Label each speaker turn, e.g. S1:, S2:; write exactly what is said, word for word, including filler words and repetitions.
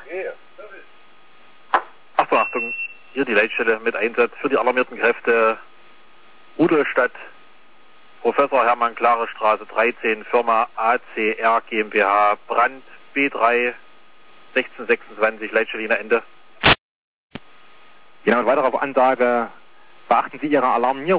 S1: Achtung, Achtung, hier die Leitstelle mit Einsatz für die alarmierten Kräfte Rudolstadt, Professor Hermann Klare Straße dreizehn, Firma A C R GmbH, Brand B drei sechzehn sechsundzwanzig, Leitstelle Ende.
S2: Genau, und weiter auf Ansage, beachten Sie Ihre Alarmierung.